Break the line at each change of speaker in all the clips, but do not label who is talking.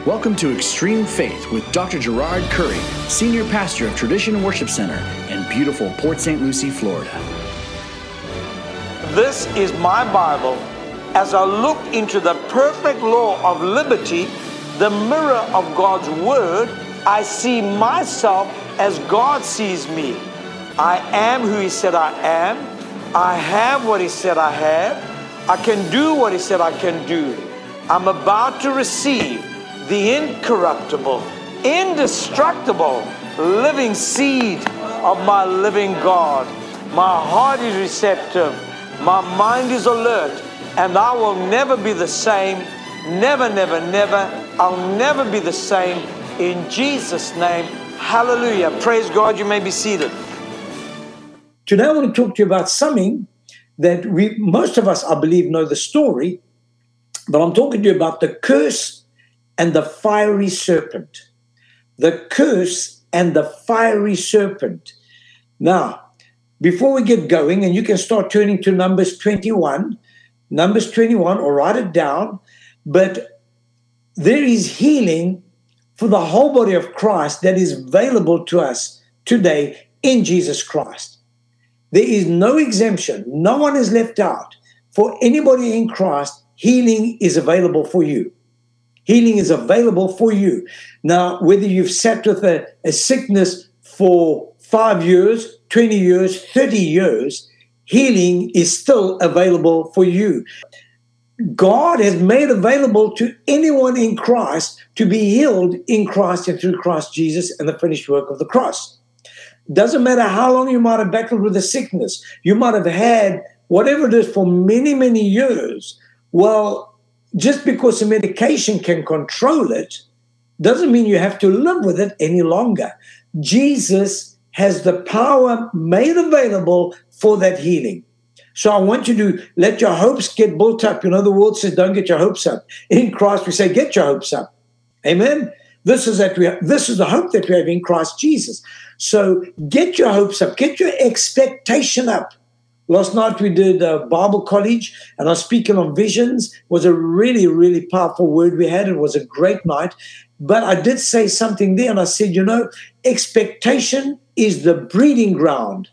Welcome to Extreme Faith with Dr. Gerard Curry, Senior Pastor of Tradition Worship Center in beautiful Port St. Lucie, Florida.
This is my Bible. As I look into the perfect law of liberty, the mirror of God's Word, I see myself as God sees me. I am who He said I am. I have what He said I have. I can do what He said I can do. I'm about to receive the incorruptible, indestructible, living seed of my living God. My heart is receptive. My mind is alert. And I will never be the same. Never, never, never. I'll never be the same. In Jesus' name, hallelujah. Praise God. You may be seated.
Today I want to talk to you about something that most of us, I believe, know the story. But I'm talking to you about the curse and the fiery serpent. The curse and the fiery serpent. Now, before we get going, and you can start turning to Numbers 21, or write it down, but there is healing for the whole body of Christ that is available to us today in Jesus Christ. There is no exemption. No one is left out. For anybody in Christ, healing is available for you. Healing is available for you. Now, whether you've sat with a sickness for 5 years, 20 years, 30 years, healing is still available for you. God has made available to anyone in Christ to be healed in Christ and through Christ Jesus and the finished work of the cross. Doesn't matter how long you might have battled with a sickness. You might have had whatever it is for many, many years. Well, just because the medication can control it doesn't mean you have to live with it any longer. Jesus has the power made available for that healing. So I want you to let your hopes get built up. You know, the world says, don't get your hopes up. In Christ, we say, get your hopes up. Amen? This is the hope that we have in Christ Jesus. So get your hopes up. Get your expectation up. Last night we did Bible college, and I was speaking on visions. It was a really, really powerful word we had. It was a great night. But I did say something there, and I said, expectation is the breeding ground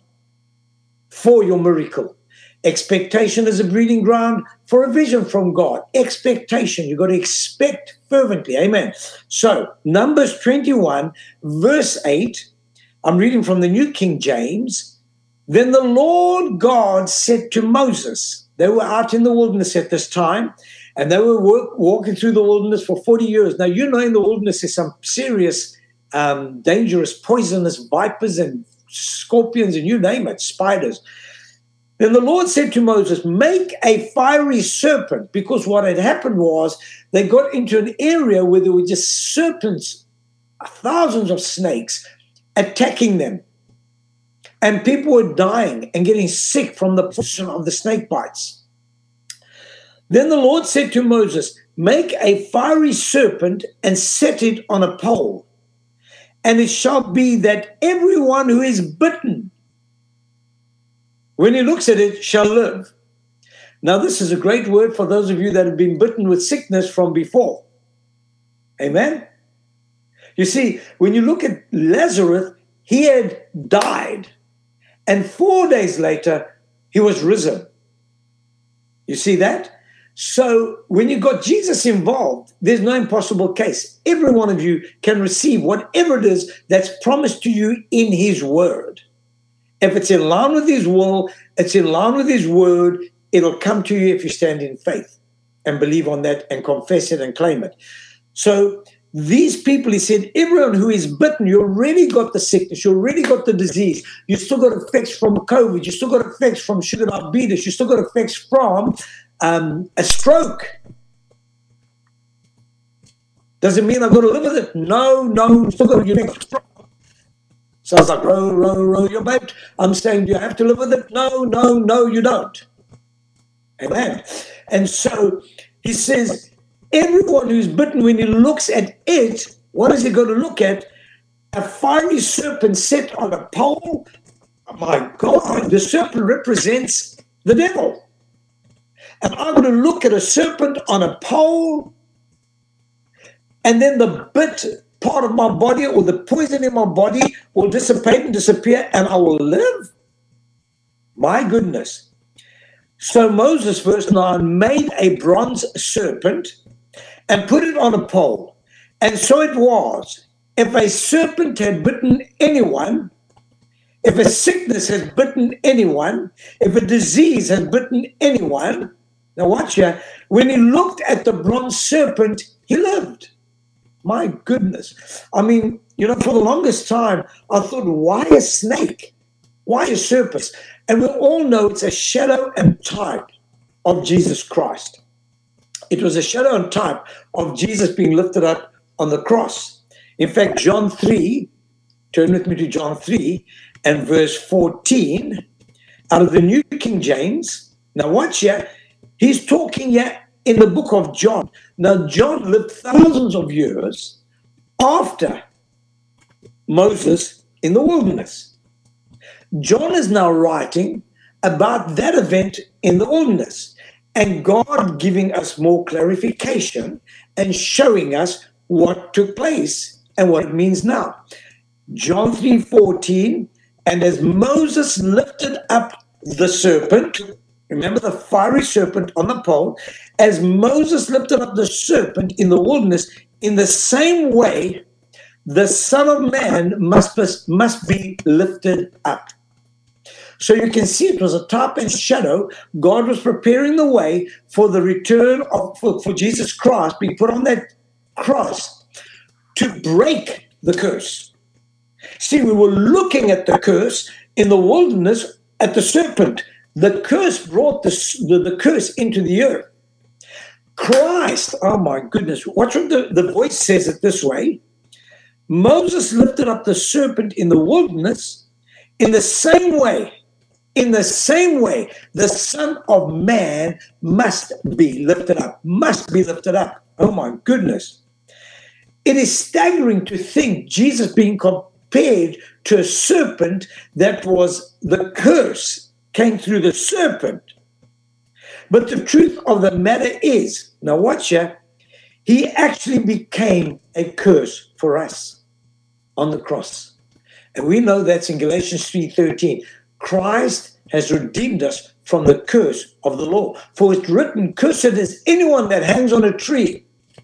for your miracle. Expectation is a breeding ground for a vision from God. Expectation, you've got to expect fervently. Amen. So, Numbers 21, verse 8, I'm reading from the New King James. Then the Lord God said to Moses, they were out in the wilderness at this time, and they were walking through the wilderness for 40 years. Now, in the wilderness there's some serious, dangerous, poisonous vipers and scorpions, and you name it, spiders. Then the Lord said to Moses, make a fiery serpent, because what had happened was they got into an area where there were just serpents, thousands of snakes attacking them. And people were dying and getting sick from the poison of the snake bites. Then the Lord said to Moses, make a fiery serpent and set it on a pole. And it shall be that everyone who is bitten, when he looks at it, shall live. Now, this is a great word for those of you that have been bitten with sickness from before. Amen? You see, when you look at Lazarus, he had died. And 4 days later, he was risen. You see that? So when you got Jesus involved, there's no impossible case. Every one of you can receive whatever it is that's promised to you in his word. If it's in line with his will, it's in line with his word, it'll come to you if you stand in faith and believe on that and confess it and claim it. So these people, he said, everyone who is bitten, you already got the sickness, you already got the disease, you still got effects from COVID, you still got effects from sugar diabetes, you still got effects from a stroke. Does it mean I've got to live with it? No, still got your stroke. Sounds like row your boat. I'm saying, do you have to live with it? No, you don't. Amen. And so he says, everyone who's bitten, when he looks at it, what is he going to look at? A fiery serpent set on a pole. Oh my God, the serpent represents the devil. And I'm going to look at a serpent on a pole and then the bit part of my body or the poison in my body will dissipate and disappear, and I will live? My goodness. So Moses, verse 9, made a bronze serpent and put it on a pole. And so it was, if a serpent had bitten anyone, if a sickness has bitten anyone, if a disease has bitten anyone, now watch here, when he looked at the bronze serpent, he lived. My goodness. I mean, for the longest time, I thought, why a snake? Why a serpent? And we all know it's a shadow and type of Jesus Christ. It was a shadow and type of Jesus being lifted up on the cross. In fact, John 3, turn with me to John 3 and verse 14, out of the New King James. Now watch here, he's talking here in the book of John. Now John lived thousands of years after Moses in the wilderness. John is now writing about that event in the wilderness, and God giving us more clarification and showing us what took place and what it means now. John 3:14, and as Moses lifted up the serpent, remember the fiery serpent on the pole, as Moses lifted up the serpent in the wilderness, in the same way the Son of Man must be lifted up. So you can see it was a type and shadow. God was preparing the way for the return for Jesus Christ being put on that cross to break the curse. See, we were looking at the curse in the wilderness at the serpent. The curse brought the curse into the earth. Christ, oh my goodness, watch what the voice says it this way. Moses lifted up the serpent in the wilderness in the same way, the Son of Man must be lifted up, Oh my goodness. It is staggering to think Jesus being compared to a serpent, that was the curse came through the serpent. But the truth of the matter is, now watch here, he actually became a curse for us on the cross. And we know that's in Galatians 3:13. Christ has redeemed us from the curse of the law. For it's written, cursed is anyone that hangs on a tree.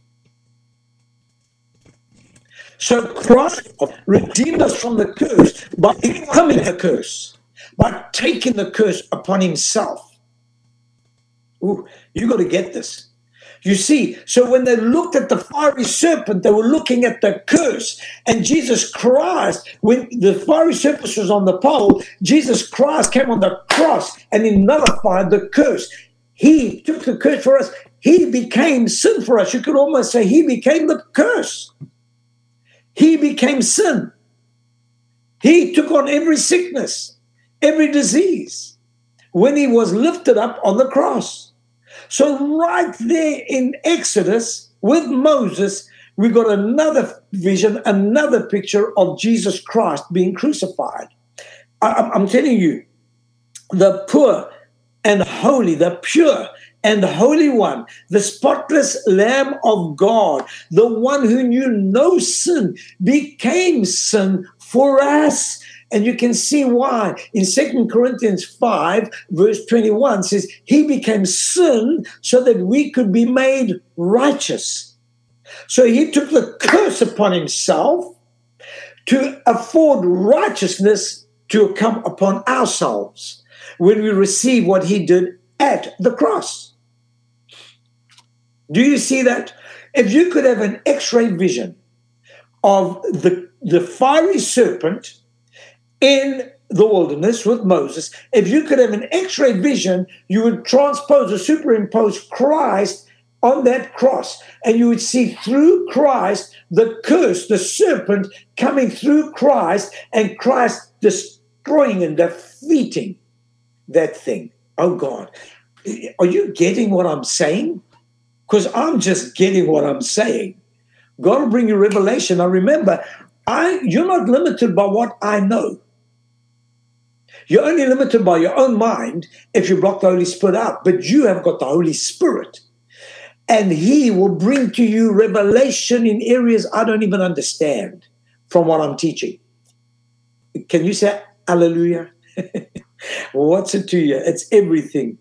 So Christ redeemed us from the curse by becoming a curse, by taking the curse upon himself. Ooh, you got to get this. You see, so when they looked at the fiery serpent, they were looking at the curse. And Jesus Christ, when the fiery serpent was on the pole, Jesus Christ came on the cross and he nullified the curse. He took the curse for us. He became sin for us. You could almost say he became the curse. He became sin. He took on every sickness, every disease when he was lifted up on the cross. So right there in Exodus with Moses, we got another vision, another picture of Jesus Christ being crucified. I'm telling you, the poor and holy, the pure and holy one, the spotless Lamb of God, the one who knew no sin, became sin for us. And you can see why in 2 Corinthians 5, verse 21 says, he became sin so that we could be made righteous. So he took the curse upon himself to afford righteousness to come upon ourselves when we receive what he did at the cross. Do you see that? If you could have an X-ray vision of the fiery serpent in the wilderness with Moses, if you could have an X-ray vision, you would transpose or superimpose Christ on that cross, and you would see through Christ the curse, the serpent coming through Christ, and Christ destroying and defeating that thing. Oh God, are you getting what I'm saying? Because I'm just getting what I'm saying. God will bring you revelation. Now remember, you're not limited by what I know. You're only limited by your own mind if you block the Holy Spirit out. But you have got the Holy Spirit. And he will bring to you revelation in areas I don't even understand from what I'm teaching. Can you say hallelujah? What's it to you? It's everything.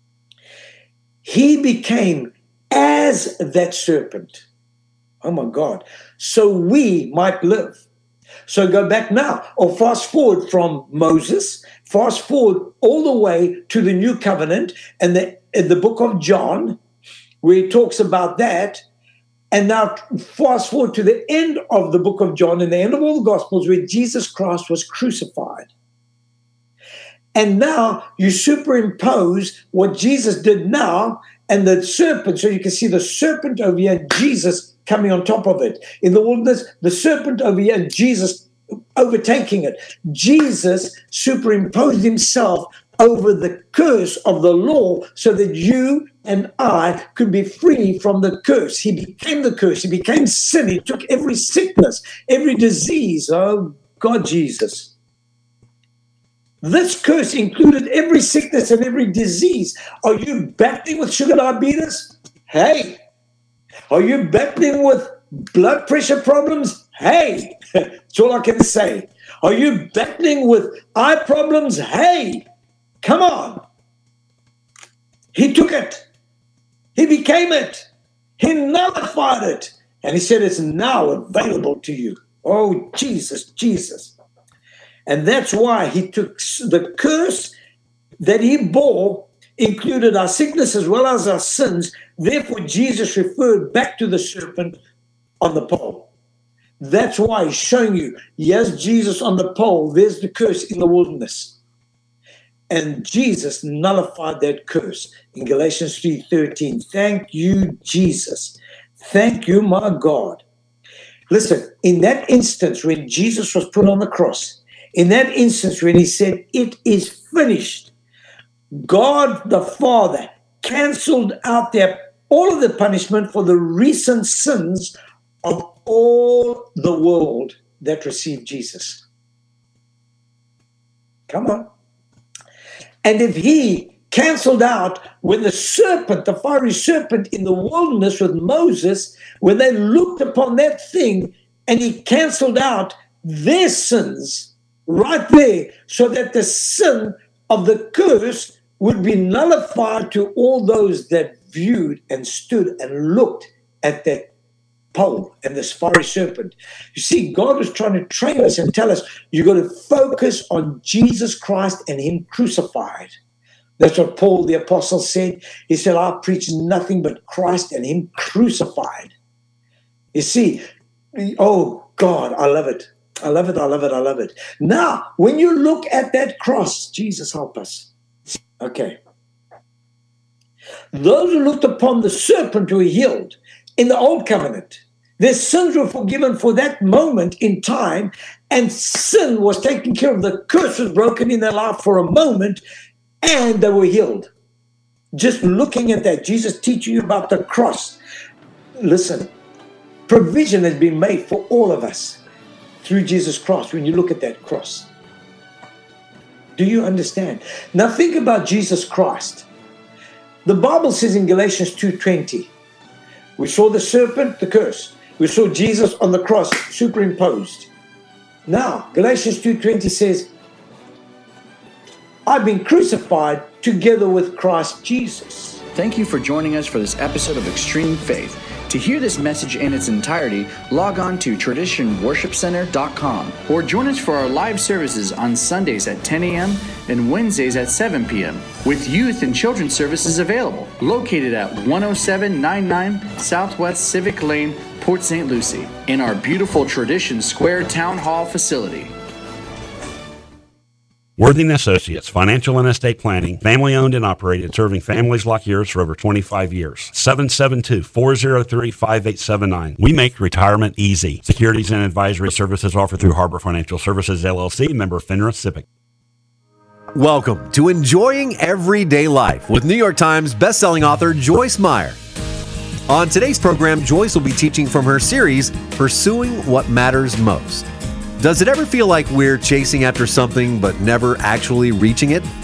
He became as that serpent. Oh my God. So we might live. So go back now, or fast forward from Moses, fast forward all the way to the New Covenant and the book of John, where he talks about that. And now fast forward to the end of the book of John and the end of all the Gospels, where Jesus Christ was crucified. And now you superimpose what Jesus did now and the serpent. So you can see the serpent over here, Jesus coming on top of it. In the wilderness, the serpent over here, Jesus overtaking it. Jesus superimposed himself over the curse of the law so that you and I could be free from the curse. He became the curse. He became sin. He took every sickness, every disease. Oh, God, Jesus. This curse included every sickness and every disease. Are you battling with sugar diabetes? Hey. Are you battling with blood pressure problems? Hey. That's all I can say. Are you battling with eye problems? Hey. Come on. He took it. He became it. He nullified it. And he said it's now available to you. Oh, Jesus, Jesus. And that's why he took the curse that he bore, included our sickness as well as our sins. Therefore, Jesus referred back to the serpent on the pole. That's why he's showing you, yes, Jesus on the pole, there's the curse in the wilderness. And Jesus nullified that curse in Galatians 3:13. Thank you, Jesus. Thank you, my God. Listen, in that instance when Jesus was put on the cross, in that instance when he said, it is finished, God the Father canceled out all of the punishment for the recent sins of all the world that received Jesus. Come on. And if he canceled out when the serpent, the fiery serpent in the wilderness with Moses, when they looked upon that thing and he canceled out their sins right there so that the sin of the curse would be nullified to all those that viewed and stood and looked at that pole and this fiery serpent. You see, God was trying to train us and tell us, you've got to focus on Jesus Christ and him crucified. That's what Paul the apostle said. He said, I preach nothing but Christ and him crucified. You see, oh God, I love it. I love it, I love it, I love it. Now, when you look at that cross, Jesus help us. Okay. Those who looked upon the serpent were healed in the old covenant. Their sins were forgiven for that moment in time, and sin was taken care of. The curse was broken in their life for a moment, and they were healed. Just looking at that, Jesus teaching you about the cross. Listen, provision has been made for all of us through Jesus Christ when you look at that cross. Do you understand? Now think about Jesus Christ. The Bible says in Galatians 2:20, we saw the serpent, the curse. We saw Jesus on the cross superimposed. Now, Galatians 2:20 says, I've been crucified together with Christ Jesus.
Thank you for joining us for this episode of Extreme Faith. To hear this message in its entirety, log on to traditionworshipcenter.com or join us for our live services on Sundays at 10 a.m. and Wednesdays at 7 p.m. with youth and children's services available. Located at 10799 Southwest Civic Lane, Port St. Lucie, in our beautiful Tradition Square Town Hall facility.
Worthing Associates, financial and estate planning, family owned and operated, serving families like yours for over 25 years. 772-403-5879. We make retirement easy. Securities and advisory services offered through Harbor Financial Services, LLC, member FINRA SIPC.
Welcome to Enjoying Everyday Life with New York Times bestselling author Joyce Meyer. On today's program, Joyce will be teaching from her series, Pursuing What Matters Most. Does it ever feel like we're chasing after something but never actually reaching it?